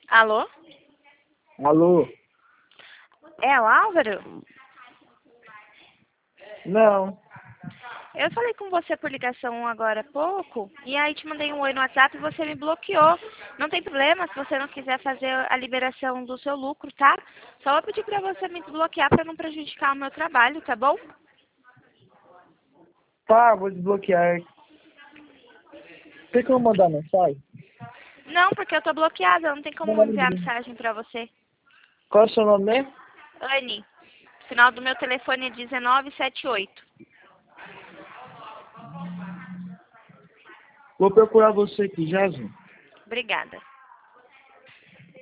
Alô? Alô? É o Álvaro? Não. Eu falei com você por ligação agora há pouco, e aí te mandei um oi no WhatsApp e você me bloqueou. Não tem problema se você não quiser fazer a liberação do seu lucro, tá? Só vou pedir pra você me desbloquear pra não prejudicar o meu trabalho, tá bom? Tá, vou desbloquear. Tem como mandar mensagem? Não, porque eu tô bloqueada, não tem como enviar mensagem pra você. Qual é o seu nome mesmo? Anne, final do meu telefone é 1978. Vou procurar você aqui, Jasmine. Obrigada.